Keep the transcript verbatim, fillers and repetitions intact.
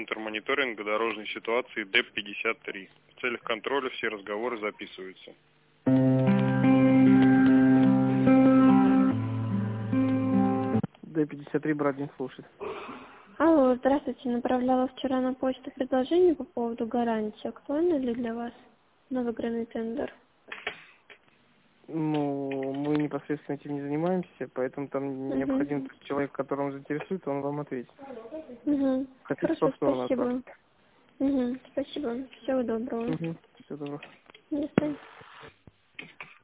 Центр мониторинга дорожной ситуации Д пятьдесят три. В целях контроля все разговоры записываются. Д пятьдесят три, Брадин слушает. Алло, здравствуйте. Направляла вчера на почту предложение по поводу гарантии. Актуально ли для вас новый выигранный тендер? Ну, мы непосредственно этим не занимаемся, поэтому там Угу. необходим тот человек, которому заинтересует, он вам ответит. Угу. Хотите Хорошо, повторно спасибо. отправить? Угу. Спасибо. Всего доброго. Угу. Всего доброго. До свидания.